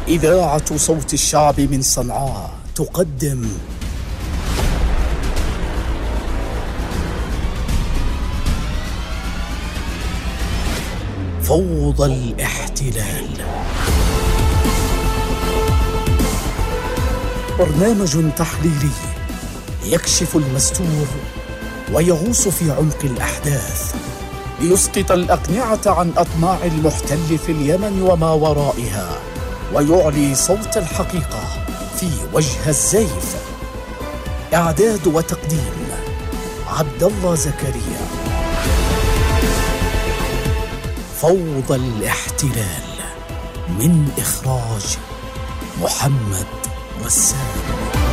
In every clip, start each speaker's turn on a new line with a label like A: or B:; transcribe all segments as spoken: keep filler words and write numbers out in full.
A: إذاعة صوت الشعب من صنعاء تقدم فوضى الاحتلال، برنامج تحليلي يكشف المستور ويغوص في عمق الأحداث ليسقط الأقنعة عن أطماع المحتل في اليمن وما ورائها، ويعلي صوت الحقيقة في وجه الزيف. إعداد وتقديم عبد الله زكريا. فوضى الاحتلال، من إخراج محمد رسام.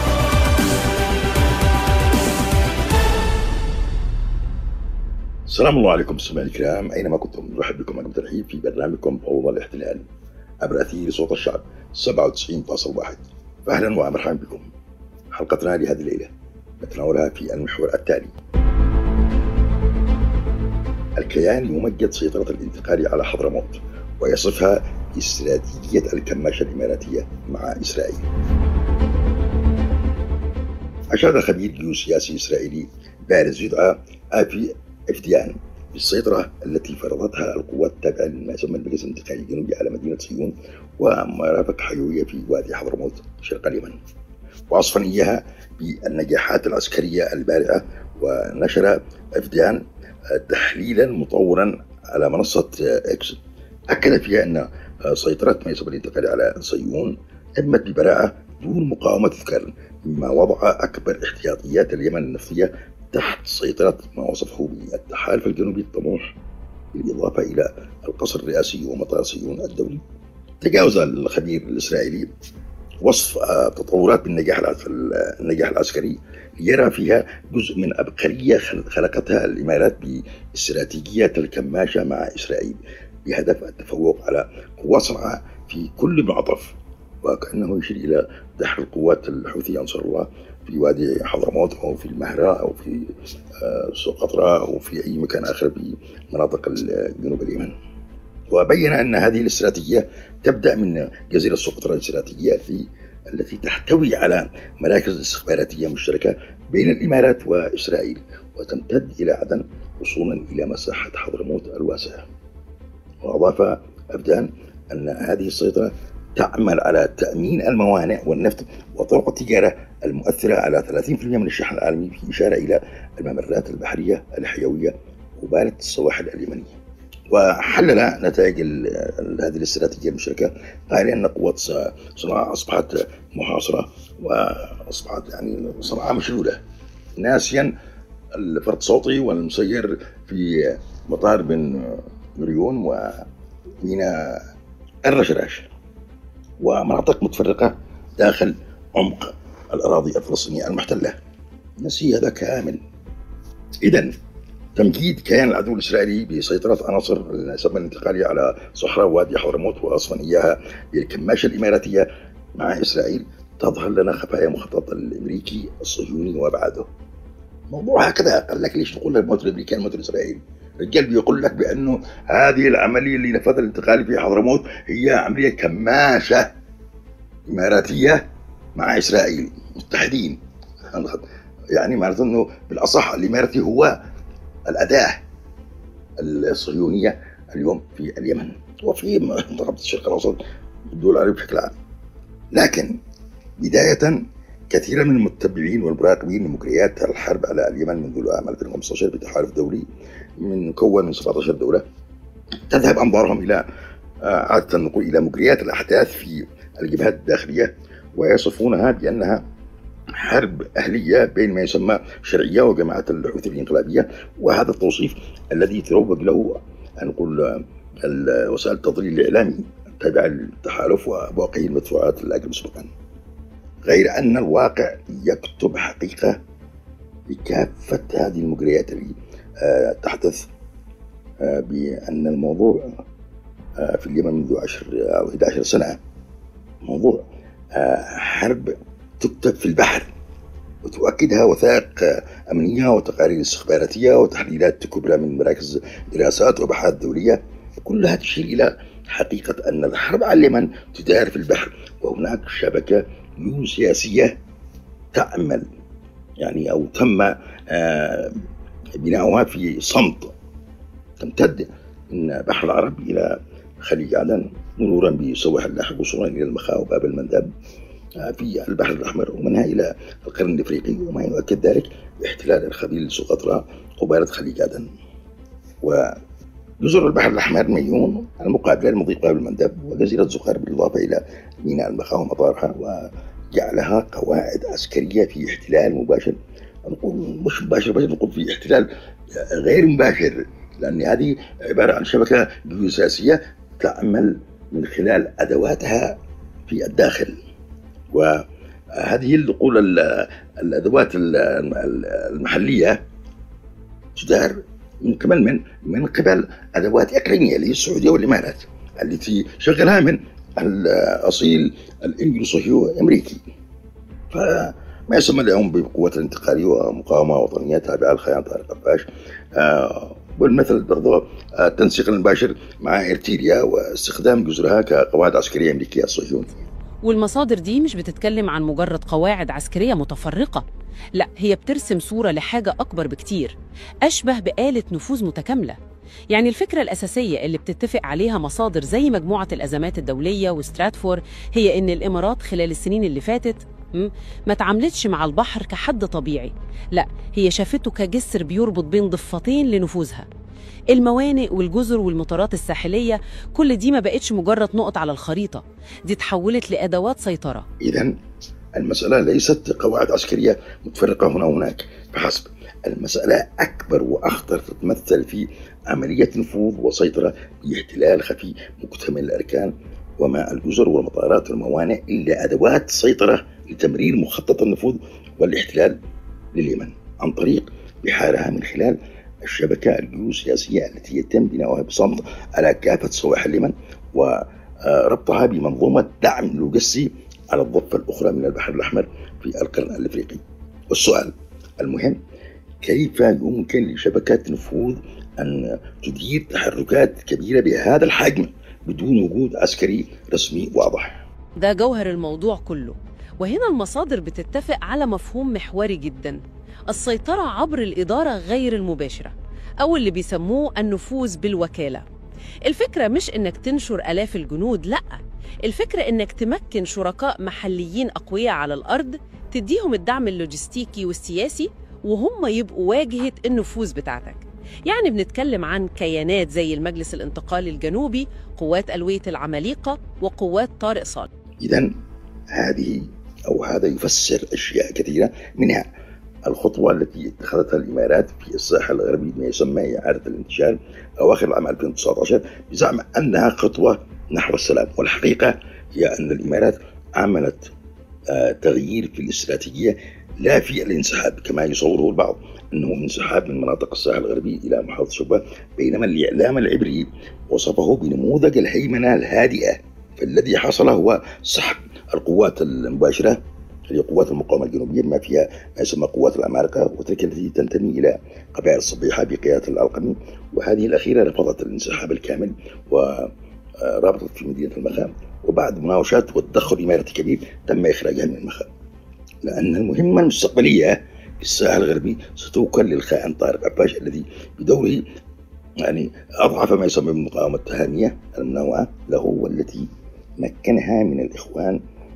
B: السلام الله عليكم مستمعينا الكرام أينما كنتم، نرحب بكم أنا ترحيب في برنامجكم فوضى الاحتلال عبر أثير صوت الشعب سبعة وتسعين فاصلة واحد. فأهلا ومرحبا بكم. حلقتنا لهذه الليلة نتناولها في المحور التالي: الكيان يمجد سيطرة الانتقال على حضرموت ويصفها استراتيجية الكماشة الإماراتية مع إسرائيل. أشاد خبير جيوسياسي إسرائيلي بارز يدعى آفي إفديان بالسيطرة التي فرضتها القوات التابعة لما يسمى المجلس الانتقالي الجنوبي على مدينة صهيون ومرافق حيوية في وادي حضرموت شرق اليمن، وصفا إياها بالنجاحات العسكرية البارعة. ونشر إفديان تحليلا مطورا على منصة إكس أكد فيها أن سيطرة ما يسمى الانتقال على صهيون تمت ببراعة دون مقاومة تذكر، مما وضع أكبر احتياطيات اليمن النفطية تحت سيطرة ما وصفه بالتحالف الجنوبي الطموح، بالإضافة إلى القصر الرئاسي ومطار صهيون الدولي. تجاوز الخبير الإسرائيلي وصف تطورات بالنجاح النجاح العسكري يرى فيها جزء من عبقرية خلقتها الإمارات باستراتيجية الكماشة مع إسرائيل بهدف التفوق على قوات صنعاء في كل معطف، وكأنه يشير إلى دحر القوات الحوثية أنصار الله في وادي حضرموت أو في المهرة أو في سقطرى أو في أي مكان آخر في مناطق جنوب اليمن. وبين أن هذه الاستراتيجية تبدأ من جزيرة سقطرى الاستراتيجية التي تحتوي على مراكز استخباراتية مشتركة بين الإمارات وإسرائيل، وتمتد إلى عدن وصولا إلى مساحة حضرموت الواسعة. وأضاف أفدان أن هذه السيطرة تعمل على تأمين الموانئ والنفط وطرق التجارة المؤثرة على ثلاثين بالمئة من الشحن العالمي، في إشارة إلى الممرات البحرية الحيوية وبالة السواحل اليمنية. وحلل نتائج هذه الاستراتيجية المشتركة قال أن قوات صنعاء أصبحت محاصرة وأصبحت يعني صنعاء مشلولة، ناسيا الفرد صوتي والمسير في مطار بن غوريون وميناء الرشراش ومناطق متفرقة داخل عمق الأراضي الفلسطينية المحتلة. نسي هذا كامل. إذن تمجيد كيان العدو الإسرائيلي بسيطرة عناصر السبب الانتقالي على صحراء وادي حضرموت وأصفا إياها بالكماشة الإماراتية مع إسرائيل تظهر لنا خفايا مخطط الأمريكي الصهيوني وأبعاده. موضوع هكذا قال لك ليش تقول لك موت الأمريكان موت الإسرائيلي؟ الرجال بيقول لك بأنه هذه العملية اللي نفذها الانتقالي في حضرموت هي عملية كماشة إماراتية مع إسرائيل متحدين. يعني معناته أنه بالأصح الإماراتي هو الأداة الصهيونية اليوم في اليمن وفي منطقة الشرق الأوسط والدول العربية بشكل عام. لكن بداية كثيرا من المتبعين والمراقبين لمجريات الحرب على اليمن منذ عام ألفين وخمسة عشر بتحالف دولي من مكون من سبعة عشر دولة تذهب أنظارهم إلى عادة النقول إلى مجريات الأحداث في الجبهات الداخلية، ويصفونها بأنها حرب أهلية بين ما يسمى شرعية وجماعة الحوثي الانقلابية. وهذا التوصيف الذي تروج له نقول وسائل التضليل الإعلامي التابعة للتحالف وبواقي المدفوعات الأجل مسبقا، غير أن الواقع يكتب حقيقة بكافة هذه المجريات التي تحدث بأن الموضوع في اليمن منذ عشر أو إحدى عشرة سنة موضوع حرب تكتب في البحر وتؤكدها وثائق أمنية وتقارير استخباراتية وتحليلات كبرى من مراكز دراسات وبحثات دولية كلها تشير إلى حقيقة أن الحرب على اليمن تدار في البحر، وهناك شبكة جيوسياسية تعمل يعني أو تم بناؤها في صمت، تمتد من بحر العرب إلى خليج عدن مرورا بسواحل اللاحق وصولا إلى المخاء وباب المندب في البحر الأحمر، ومنها إلى القرن الإفريقي، وما يؤكد ذلك باحتلال الخليل سقطرى قبالة خليج عدن. وجزر البحر الأحمر ميون المقابلة لمضيق باب المندب وجزيرة زقر، بالإضافة إلى ميناء المخاء ومطارها، وجعلها قواعد عسكرية في احتلال مباشر، نقول مش مباشر بس نقول في احتلال غير مباشر، لأن هذه عبارة عن شبكة جيوسياسية تعمل من خلال أدواتها في الداخل. وهذه نقول الأدوات المحلية تدار من قبل من من قبل أدوات إقليمية اللي هي السعودية والإمارات، التي شغلها من الأصيل الإنجليزي الأمريكي. فما يسمى اليوم بقوات الانتقالية ومقاومة وطنية تابعة للخيان طارق عباش، آه والمثل برضو التنسيق المباشر مع إرتريا واستخدام جزرها كقواعد عسكرية أمريكية صهيونية.
C: والمصادر دي مش بتتكلم عن مجرد قواعد عسكرية متفرقة، لا، هي بترسم صورة لحاجة أكبر بكتير، أشبه بآلة نفوذ متكاملة. يعني الفكرة الأساسية اللي بتتفق عليها مصادر زي مجموعة الأزمات الدولية وستراتفور هي إن الإمارات خلال السنين اللي فاتت ما تعاملتش مع البحر كحد طبيعي، لا، هي شافته كجسر بيربط بين ضفتين لنفوذها. الموانئ والجزر والمطارات الساحلية كل دي ما بقتش مجرد نقط على الخريطة، دي تحولت لأدوات سيطرة.
B: إذن المسألة ليست قواعد عسكرية متفرقة هنا وهناك فحسب، المسألة أكبر وأخطر، تتمثل في عملية نفوذ وسيطرة باحتلال خفي مكتمل الأركان، وما الجزر والمطارات والموانئ إلا أدوات سيطرة لتمرير مخطط النفوذ والاحتلال لليمن عن طريق بحارها من خلال الشبكة الجيوسياسية التي يتم بناؤها بصمت على كافة سواحل اليمن، وربطها بمنظومة دعم لوجستي على الضفة الأخرى من البحر الأحمر في القرن الإفريقي. والسؤال المهم، كيف يمكن لشبكة نفوذ أن تدير تحركات كبيرة بهذا الحجم بدون وجود عسكري رسمي واضح؟
C: ده جوهر الموضوع كله، وهنا المصادر بتتفق على مفهوم محوري جدا: السيطرة عبر الإدارة غير المباشرة، أو اللي بيسموه النفوذ بالوكالة. الفكرة مش إنك تنشر آلاف الجنود، لأ، الفكرة إنك تمكن شركاء محليين أقوياء على الأرض، تديهم الدعم اللوجستيكي والسياسي، وهم يبقوا واجهة النفوذ بتاعتك. يعني بنتكلم عن كيانات زي المجلس الانتقالي الجنوبي، قوات ألوية العماليقة، وقوات طارق صالح.
B: إذن هذه أو هذا يفسر أشياء كثيرة، منها الخطوة التي اتخذتها الإمارات في الساحل الغربي ما يسمى إعادة الانتشار أواخر العام ألفين وتسعة عشر بزعم أنها خطوة نحو السلام، والحقيقة هي أن الإمارات عملت آه تغيير في الاستراتيجية لا في الانسحاب كما يصوره البعض أنه انسحاب من مناطق الساحل الغربي إلى محافظة شبوة، بينما الإعلام العبري وصفه بنموذج الهيمنة الهادئة، فالذي حصل هو سحب القوات المباشرة هي قوات المقاومة الجنوبية بما فيها ما يسمى قوات العمالقة، وتلك التي تنتمي إلى قبائل الصبيحة بقيادة الألقمي، وهذه الأخيرة رفضت الانسحاب الكامل ورابطت في مدينة المخاء، وبعد مناوشات والتدخل إماراتي كبير تم إخراجها من المخاء، لأن المهمة المستقبلية في الساحل الغربي ستوكل للخائن طارق عباش الذي بدوره يعني أضعف ما يسمى بالمقاومة التهامية المنوعة له، والتي مكنها من الإخوان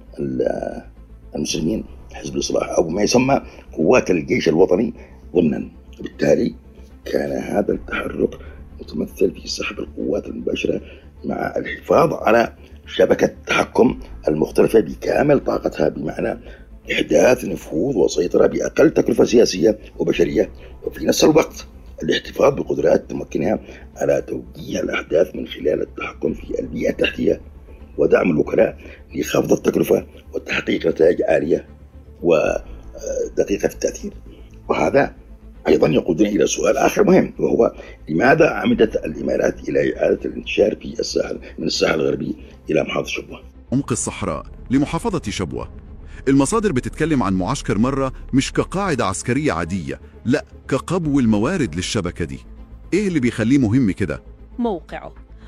B: المسلمين حزب الإصلاح أو ما يسمى قوات الجيش الوطني ضمنا. بالتالي كان هذا التحرك متمثل في سحب القوات المباشرة مع الحفاظ على شبكة التحكم المختلفة بكامل طاقتها، بمعنى إحداث نفوذ وسيطرة بأقل تكلفة سياسية وبشرية، وفي نفس الوقت الاحتفاظ بقدرات تمكنها على توجيه الأحداث من خلال التحكم في البيئة التحتية ودعم الوكلاء لخفض التكلفة وتحقيق نتائج عالية ودقيقة في التأثير. وهذا أيضا يقودنا إلى سؤال آخر مهم، وهو لماذا عمدت الإمارات إلى إعادة الانتشار في الساحل من الساحل الغربي إلى محافظة شبوة؟
D: عمق الصحراء لمحافظة شبوة. المصادر بتتكلم عن معسكر مرة مش كقاعدة عسكرية عادية، لا، كقبو الموارد للشبكة دي. إيه اللي بيخليه مهم كده؟
C: موقعه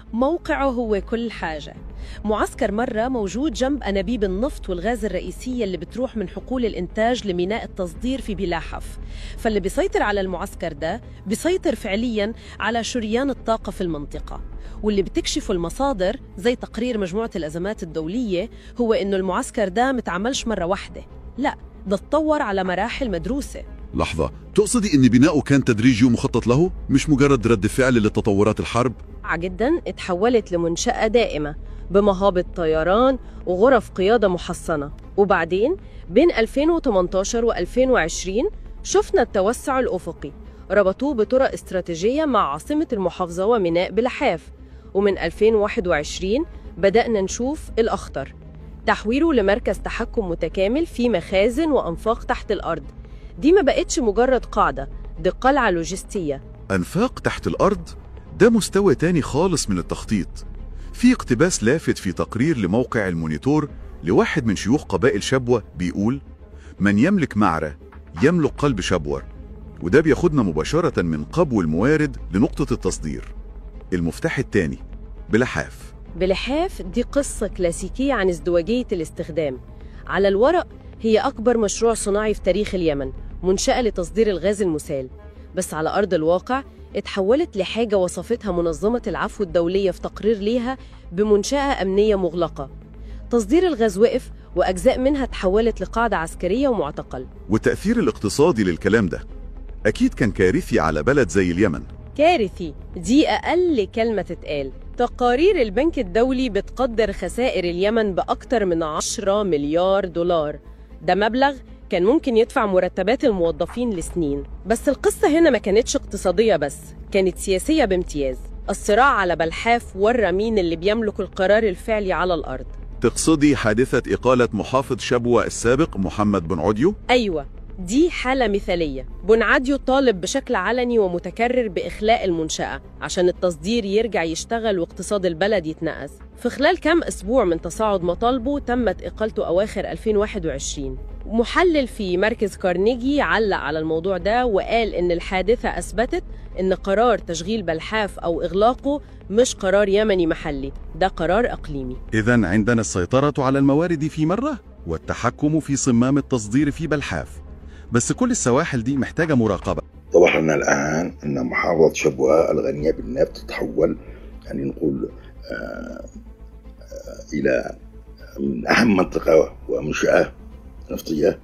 E: موقعه هو كل حاجة. معسكر مرة موجود جنب أنابيب النفط والغاز الرئيسية اللي بتروح من حقول الإنتاج لميناء التصدير في بلاحف، فاللي بيسيطر على المعسكر ده بيسيطر فعلياً على شريان الطاقة في المنطقة. واللي بتكشفه المصادر زي تقرير مجموعة الأزمات الدولية هو إنه المعسكر ده متعملش مرة واحدة، لا ده اتطور على مراحل مدروسة.
D: لحظة، تقصدي إن بناؤه كان تدريجي ومخطط له، مش مجرد رد فعل لتطورات الحرب؟
E: جدا اتحولت لمنشأة دائمة بمهابط طيران وغرف قيادة محصنة، وبعدين بين ألفين وثمانية عشر وألفين وعشرين شفنا التوسع الأفقي، ربطوه بطرق استراتيجية مع عاصمة المحافظة وميناء بلحاف. ومن ألفين وواحد وعشرين بدأنا نشوف الأخطر، تحويله لمركز تحكم متكامل في مخازن وأنفاق تحت الأرض. دي ما بقتش مجرد قاعدة، دي قلعة لوجستية.
D: أنفاق تحت الأرض؟ ده مستوى تاني خالص من التخطيط. في اقتباس لافت في تقرير لموقع المونيتور لواحد من شيوخ قبائل شبوة بيقول: من يملك معرة يملك قلب شبور. وده بياخدنا مباشرة من قبو الموارد لنقطة التصدير. المفتاح التاني بلحاف.
E: بلحاف دي قصة كلاسيكية عن ازدواجية الاستخدام. على الورق هي أكبر مشروع صناعي في تاريخ اليمن، منشأة لتصدير الغاز المسال، بس على أرض الواقع اتحولت لحاجة وصفتها منظمة العفو الدولية في تقرير ليها بمنشأة أمنية مغلقة. تصدير الغاز وقف وأجزاء منها تحولت لقاعدة عسكرية ومعتقل.
D: والتأثير الاقتصادي للكلام ده أكيد كان كارثي على بلد زي اليمن.
E: كارثي دي أقل كلمة تتقال. تقارير البنك الدولي بتقدر خسائر اليمن بأكتر من عشرة مليار دولار. ده مبلغ كان ممكن يدفع مرتبات الموظفين لسنين. بس القصة هنا ما كانتش اقتصادية بس، كانت سياسية بامتياز. الصراع على بلحاف ورى مين اللي بيملك القرار الفعلي على الأرض.
D: تقصدي حادثة إقالة محافظ شبوة السابق محمد بن عديو؟
E: أيوة، دي حالة مثالية. بن عديو طالب بشكل علني ومتكرر بإخلاء المنشأة عشان التصدير يرجع يشتغل واقتصاد البلد يتنقز. في خلال كام أسبوع من تصاعد مطالبه تمت إقالته أواخر ألفين وواحد وعشرين. محلل في مركز كارنيجي علق على الموضوع ده وقال إن الحادثة أثبتت إن قرار تشغيل بلحاف أو إغلاقه مش قرار يمني محلي، ده قرار إقليمي.
D: إذن عندنا السيطرة على الموارد في مرة والتحكم في صمام التصدير في بلحاف، بس كل السواحل دي محتاجة مراقبة.
B: اتضح لنا الآن أن محافظة شبوة الغنية بالنفط تتحول يعني نقول آه آه إلى من أهم منطقة ومنشأة نفطية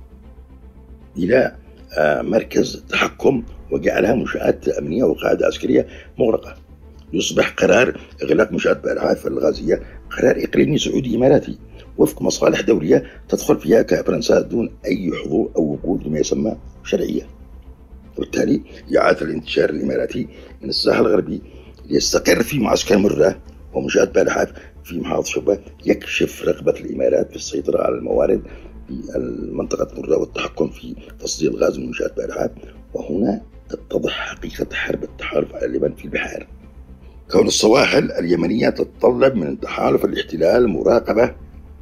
B: إلى آه مركز تحكم، وجعلها منشآت أمنية وقاعدة عسكرية مغلقة. يصبح قرار إغلاق منشآت بلحاف الغازية قرار إقليمي سعودي إماراتي وفق مصالح دولية تدخل فيها كفرنسا دون أي حضور أو وجود لما يسمى شرعية. وبالتالي يعاد الانتشار الإماراتي من الساحل الغربي ليستقر في معسكر مرة ومنشآت بلحاف في محافظة شبوة، يكشف رغبة الإمارات في السيطرة على الموارد في المنطقة مرة والتحكم في تصدير الغاز من منشآت بلحاف. وهنا تتضح حقيقة حرب التحالف على اليمن في البحار. كون السواحل اليمنية تتطلب من تحالف الاحتلال مراقبة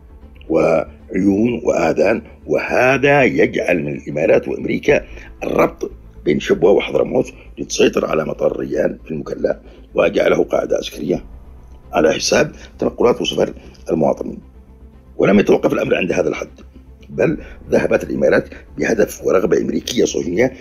B: وعيون وآذان، وهذا يجعل من الإمارات وأمريكا الربط بين شبوة وحضرموت لتسيطر على مطار الريان في المكلا وجعله قاعدة عسكرية على حساب تنقلات وسفر المواطنين. ولم يتوقف الأمر عند هذا الحد، بل ذهبت الإمارات بهدف ورغبة أمريكية صهيونية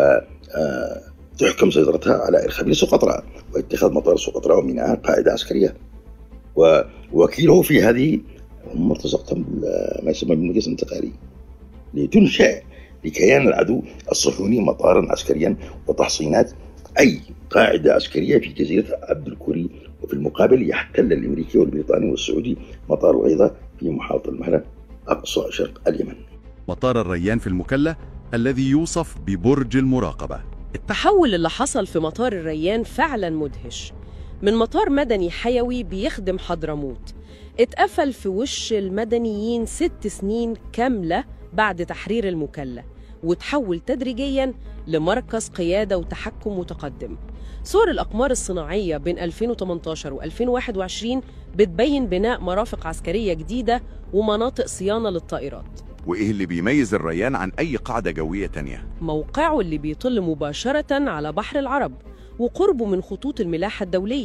B: وتحكم سيطرتها على إرخبيل سقطرى واتخاذ مطار سقطرى وميناء قاعدة عسكرية. ووكيله في هذه هم ارتزقتهم بما يسمى بالمجلس الانتقالي لتنشأ لكيان العدو الصهيوني مطارا عسكريا وتحصينات أي قاعدة عسكرية في جزيرة عبد الكوري. وفي المقابل يحتل الأمريكي والبريطاني والسعودي مطار الغيضة في محافظة المهرة أقصى شرق اليمن.
D: مطار الريان في المكلا الذي يوصف ببرج المراقبة.
E: التحول اللي حصل في مطار الريان فعلا مدهش. من مطار مدني حيوي بيخدم حضرموت اتقفل في وش المدنيين ست سنين كاملة بعد تحرير المكلا، وتحول تدريجياً لمركز قيادة وتحكم متقدم. صور الأقمار الصناعية بين ألفين وثمانية عشر وألفين وواحد وعشرين بتبين بناء مرافق عسكرية جديدة ومناطق صيانة للطائرات.
F: وإيه اللي بيميز الريان عن أي قاعدة جوية تانية؟
E: موقعه اللي بيطل مباشرة على بحر العرب وقربه من خطوط الملاحة الدولية.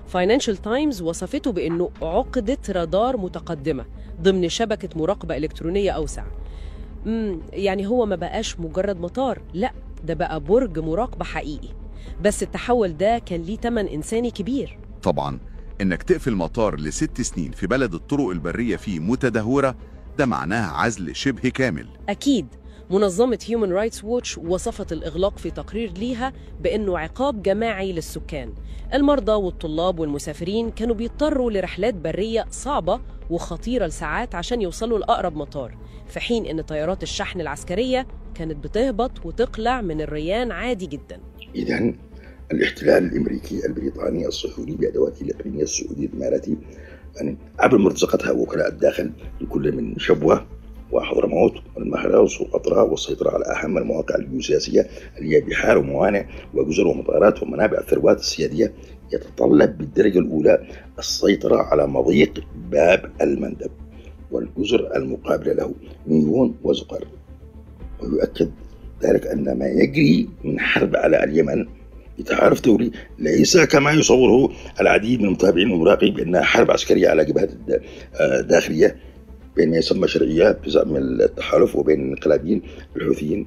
E: فاينانشال تايمز وصفته بأنه عقدة رادار متقدمة ضمن شبكة مراقبة إلكترونية أوسع. مم يعني هو ما بقاش مجرد مطار، لا ده بقى برج مراقبة حقيقي. بس التحول ده كان ليه تمن إنساني كبير.
D: طبعاً إنك تقفل مطار لست سنين في بلد الطرق البرية فيه متدهورة ده معناه عزل شبه كامل.
E: أكيد. منظمة هيومن رايتس ووتش وصفت الإغلاق في تقرير ليها بأنه عقاب جماعي للسكان. المرضى والطلاب والمسافرين كانوا بيضطروا لرحلات برية صعبة وخطيرة لساعات عشان يوصلوا لأقرب مطار، في حين أن طيارات الشحن العسكرية كانت بتهبط وتقلع من الريان عادي جدا.
B: إذن الاحتلال الأمريكي البريطاني الصهيوني بأدواته الإقليمية السعودي الإماراتي يعني عبر مرتزقتها وكلاء الداخل لكل من شبوة وحضرموت والمهرة وسقطرى والسيطرة على أهم المواقع الجيوسياسية اللي هي بحار وموانئ وجزر ومطارات ومنابع الثروات السيادية، يتطلب بالدرجة الأولى السيطرة على مضيق باب المندب والجزر المقابلة له ميون وزقر. ويؤكد ذلك أن ما يجري من حرب على اليمن بتعارف دولي ليس كما يصوره العديد من المتابعين والمراقبين بأنها حرب عسكرية على جبهات داخلية بين ما يسمى شرعية بزعم التحالف وبين الانقلابيين الحوثيين.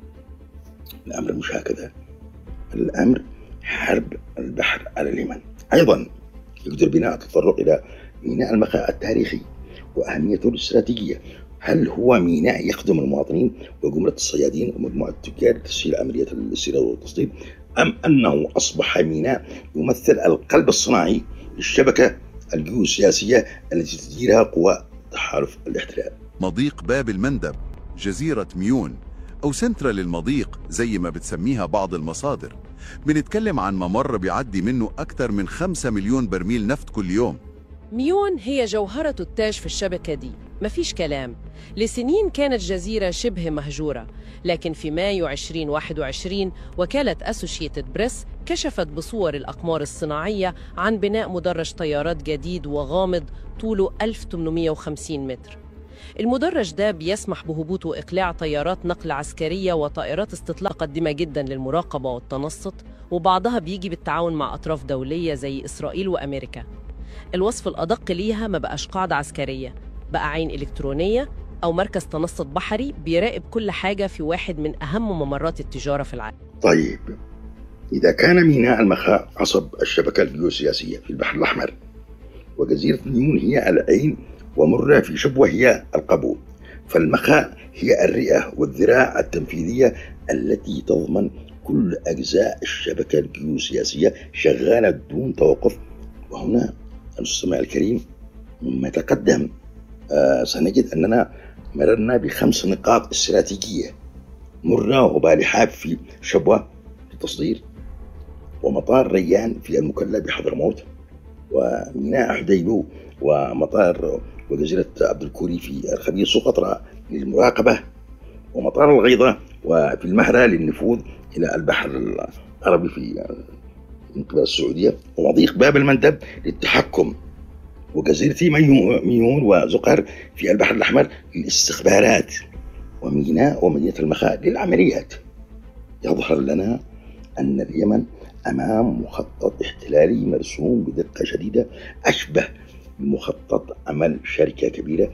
B: الأمر مش هكذا، الأمر حرب البحر على اليمن. أيضا يقدر بنا التطرق إلى ميناء المخاء التاريخي وأهميته الاستراتيجية. هل هو ميناء يخدم المواطنين وجملة الصيادين ومجموعة التجار لتسهيل عملية الاستيراد والتصدير، أم أنه أصبح ميناء يمثل القلب الصناعي للشبكة الجيوسياسية التي تديرها قوى تحالف الاحتلال؟
D: مضيق باب المندب، جزيرة ميون أو سنترال المضيق زي ما بتسميها بعض المصادر، بنتكلم عن ممر بيعدي منه أكثر من خمسة مليون برميل نفط كل يوم.
E: ميون هي جوهرة التاج في الشبكة دي، مفيش كلام. لسنين كانت جزيرة شبه مهجورة، لكن في مايو ألفين وواحد وعشرين وكالة أسوشيتد بريس كشفت بصور الأقمار الصناعية عن بناء مدرج طيارات جديد وغامض طوله ألف وثمانمائة وخمسين متر. المدرج ده بيسمح بهبوط وإقلاع طيارات نقل عسكرية وطائرات استطلاع قديمة جدا للمراقبة والتنصت، وبعضها بيجي بالتعاون مع أطراف دولية زي إسرائيل وأمريكا. الوصف الأدق ليها ما بقاش قاعدة عسكرية، بقى عين إلكترونية أو مركز تنصت بحري بيراقب كل حاجة في واحد من أهم ممرات التجارة في العالم.
B: طيب إذا كان ميناء المخاء عصب الشبكة الجيوسياسية في البحر الأحمر وجزيرة ميون هي العين ومرة في شبوة هي القبو، فالمخاء هي الرئة والذراع التنفيذية التي تضمن كل أجزاء الشبكة الجيوسياسية شغالة دون توقف. وهنا المستمع الكريم مما تقدم آه سنجد أننا مررنا بخمس نقاط استراتيجية مرة وبالحاب في شبوة التصدير، ومطار ريان في المكلا بحضرموت، وميناء حديبو، ومطار وجزيرة عبد الكوري في الخبير سقطرى للمراقبة، ومطار الغيضة وفي المهرة للنفوذ إلى البحر العربي في من قبل السعودية، ومضيق باب المندب للتحكم، وجزيرة ميون وزقر في البحر الأحمر للاستخبارات، وميناء ومدينة المخاء للعمليات. يظهر لنا أن اليمن أمام مخطط احتلالي مرسوم بدقة شديدة أشبه بمخطط عمل شركة كبيرة،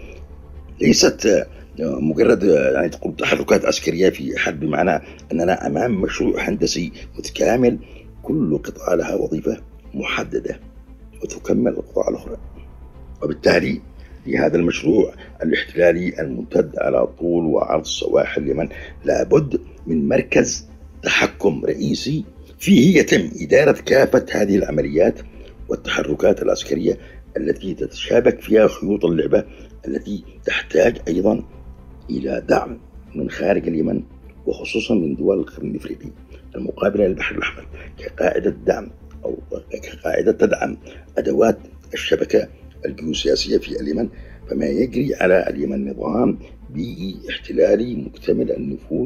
B: ليست مجرد يعني تقوم تحركات عسكرية في حرب، بمعنى أننا أمام مشروع هندسي متكامل كل قطعة لها وظيفة محددة وتكمل القطع الأخرى. وبالتالي لهذا المشروع الاحتلالي الممتد على طول وعرض سواحل اليمن لابد من مركز تحكم رئيسي فيه يتم إدارة كافة هذه العمليات والتحركات العسكرية التي تتشابك فيها خيوط اللعبة، التي تحتاج أيضا إلى دعم من خارج اليمن وخصوصا من دول القرن الإفريقي المقابلة للبحر الأحمر كقاعدة دعم أو كقاعدة تدعم أدوات الشبكة الجيوسياسية في اليمن. فما يجري على اليمن نظام بيئي احتلالي مكتمل النفوذ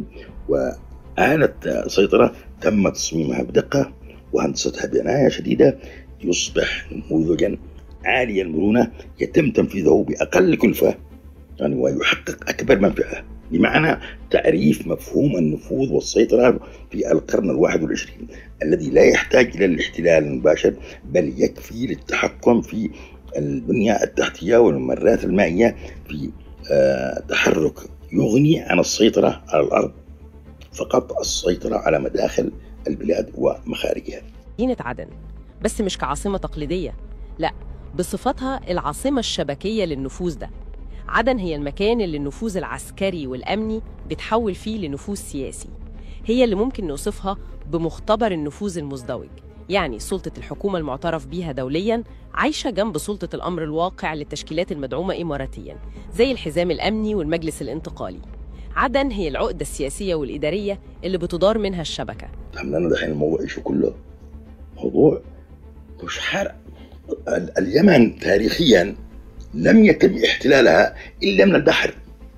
B: وآلة سيطرة تم تصميمها بدقة وهندستها بعناية شديدة، يصبح نموذجا عالي المرونة يتم تنفيذه بأقل كلفة يعني ويحقق أكبر منفعة بمعنى تعريف مفهوم النفوذ والسيطرة في القرن الواحد والعشرين الذي لا يحتاج إلى الاحتلال المباشر، بل يكفي للتحكم في البنية التحتية والممرات المائية في آه تحرك يغني عن السيطرة على الأرض، فقط السيطرة على مداخل البلاد ومخارجها.
E: مدينة عدن بس مش كعاصمة تقليدية، لا، بصفتها العاصمة الشبكية للنفوذ ده. عدن هي المكان اللي النفوذ العسكري والأمني بتحول فيه لنفوذ سياسي. هي اللي ممكن نوصفها بمختبر النفوذ المزدوج، يعني سلطة الحكومة المعترف بيها دولياً عايشة جنب سلطة الأمر الواقع للتشكيلات المدعومة إماراتياً زي الحزام الأمني والمجلس الانتقالي. عدن هي العقدة السياسية والإدارية اللي بتدار منها الشبكة.
B: عملنا دحين الموضوع شو كله موضوع مش حرق. اليمن تاريخياً لم يتم احتلالها إلا من البحر.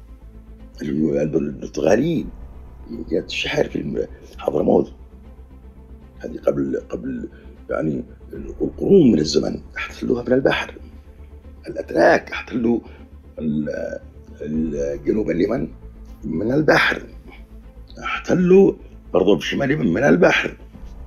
B: البرتغاليين جاءت الشحر في حضرموت، هذه قبل قبل يعني القرون من الزمن احتلوها من البحر. الأتراك احتلوا جنوب اليمن من البحر، احتلوا برضو في شمال اليمن من البحر.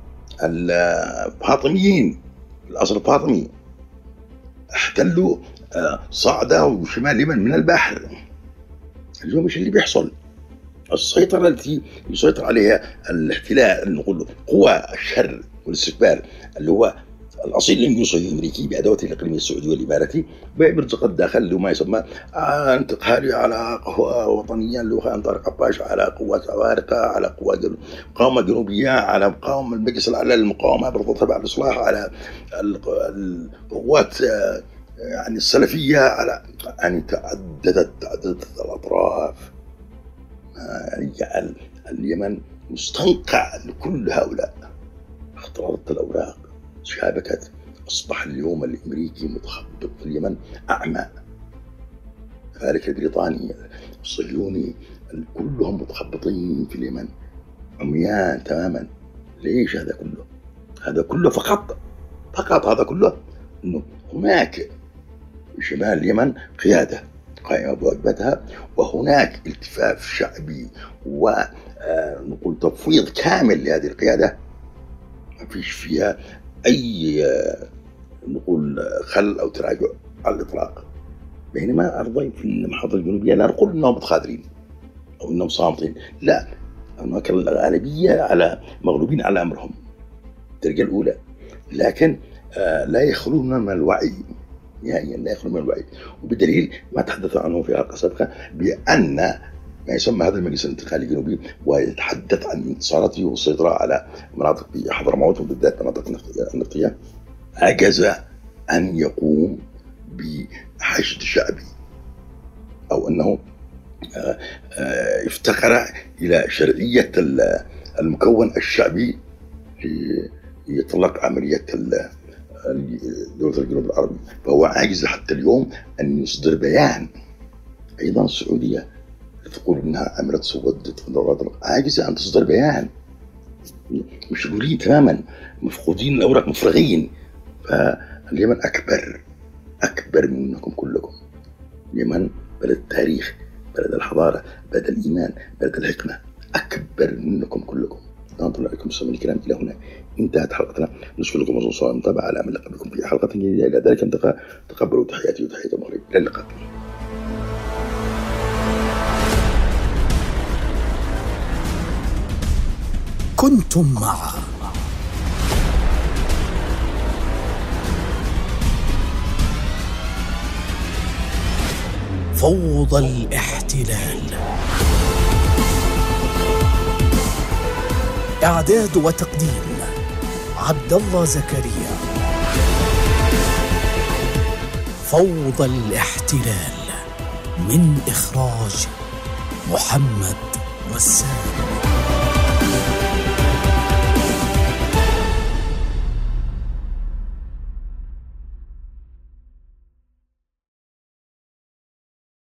B: الفاطميين الأصل الفاطمي احتلوا صعدة وشمال اليمن من البحر. اليوم ايش اللي بيحصل؟ السيطرة التي يسيطر عليها الاحتلال، نقول قوى الشر والاستكبار اللي هو الأصيل الإنجليزي الأمريكي بأدواته الإقليمية السعودي والإماراتي، بيرزق الداخل اللي ما يسمى انتقالي على قوى وطنية اللي هو خان طارق عباش، على قوات عوارقة، على قوات مقاومة جنوبية، على مقاومة المجلس الأعلى للمقاومة برضو تبع الإصلاح، على القوات يعني السلفية، على يعني تعددت تعددت الأطراف، يعني جعل اليمن مستنقع لكل هؤلاء. اختلطت الأوراق، شابكت، أصبح اليوم الأمريكي متخبط في اليمن أعمى، ذلك البريطاني الصهيوني كلهم متخبطين في اليمن عميان تماما. ليش هذا كله؟ هذا كله فقط فقط هذا كله إنه هناك في شمال اليمن قيادة قائمة بواجباتها، وهناك التفاف شعبي ونقول تفويض كامل لهذه القيادة، ما فيش فيها أي نقول خل أو تراجع على الإطلاق. بينما أرضي في المحافظة الجنوبية لا نقول أنهم متخاذلين أو أنهم صامتين، لا، هناك الغالبية على مغلوبين على أمرهم الدرجة الأولى، لكن لا يخلون من الوعي نهائيا، لا يخلون من الوعي. وبدليل ما تحدث عنه في حلقة سابقة بأن ما يسمى هذا المجلس الانتقالي الجنوبي ويتحدث عن انتصاراته والسيطرة على مناطق في حضرموت وبالذات مناطق النفطية، عجز أن يقوم بحشد شعبي أو أنه افتقر إلى شرعية المكون الشعبي ليطلق عملية دولة الجنوب العربي. فهو عاجز حتى اليوم أن يصدر بيان. أيضا السعودية تقول إنها عملت سودت عاجزة أن تصدر بيان، مشغولين تماما، مفقودين الأوراق، مفرغين. فاليمن أكبر أكبر منكم كلكم. اليمن بلد التاريخ، بلد الحضارة، بلد الإيمان، بلد الحكمة، أكبر منكم كلكم. ننظر لكم سمعني الكلام إلى هنا انتهت حلقتنا. نشكر لكم وصول المتابعة على أمل لقاء بكم في حلقة جديدة. إلى ذلك انتقى تقبلوا تحياتي وتحية المغرب. إلى اللقاء.
A: كنتم مع فوضى الاحتلال. إعداد وتقديم عبد الله زكريا. فوضى الاحتلال من إخراج محمد رسام.